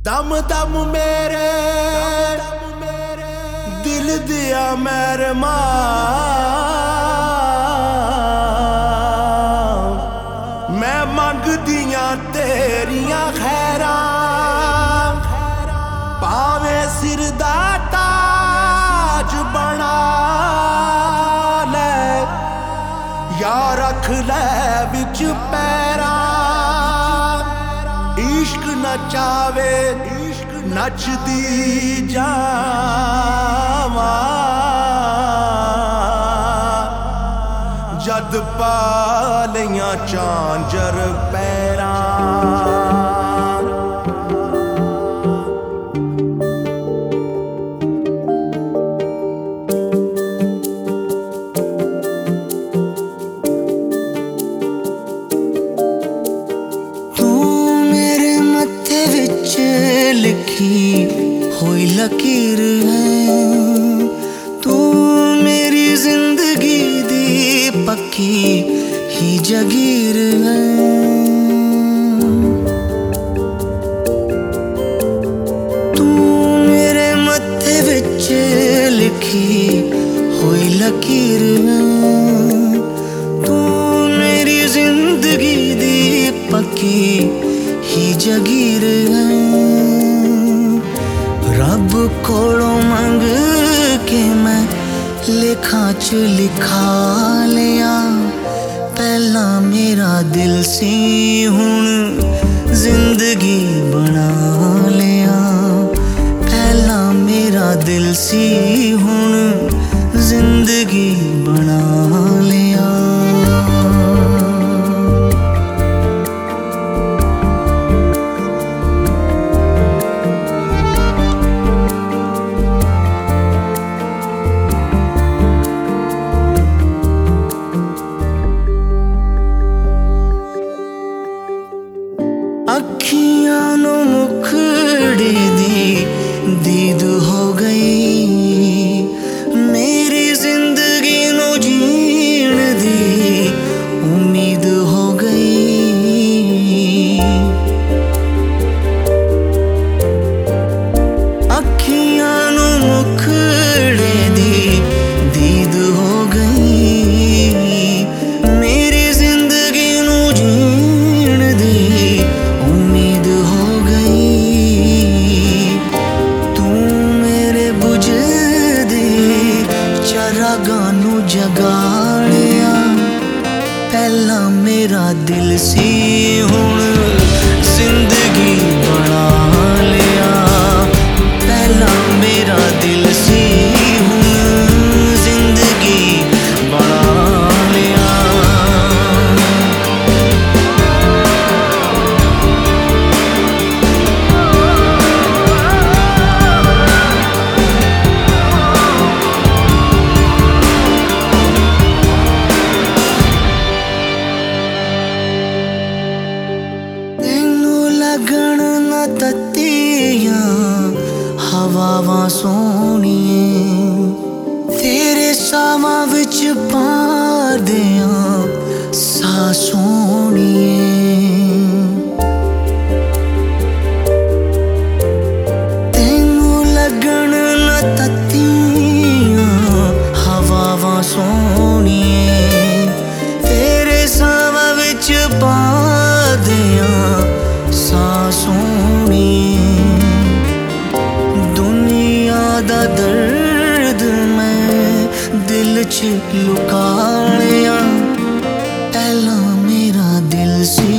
दम दम मेरे दिल दिया मेहरमा मैं मंगदियां तेरियां खैरा पावे सिर दा ताज बना ले या रख ले विच पैरा इश्क नचावे नचदी जावा जद पा लियां झांझर पैरा होई लकीर है तू मेरी जिंदगी दी पक्की ही जगीर है। तू मेरे मत्थे विच लिखी होई लकीर है तू मेरी जिंदगी दी पक्की ही जगीर है। रब कोलों मंग के मैं लेखा च लिखा लिया पहला मेरा दिल सी हुण जिंदगी बना लिया पहला मेरा दिल सी हुण जिंदगी बना लिया। अखियां नो मुखड़े दी दीद हो गई मेरी जिंदगी नो जीण दी उम्मीद हो गई। अखियां नो मुखड़े दी दीद हो गई मेरी जिंदगी नो जीण दी उम्मीद हो गई। तू मेरे बुझदे चरागां नू जगाड़िया पहला मेरा दिल सी हुण जिंदगी बना लिया पहला मेरा दिल सी हुण जिंदगी बना लिया। लगन न तत्तियां हवावां सोहणिए तेरे सावां विच पार दियां सा सोहणिए। तैनू लगन न तत्तियां हवावां सोहणिए तेरे सावां विच पार दियां दुनिया दा दर्द मैं दिल च लुका लिया पहला मेरा दिल सी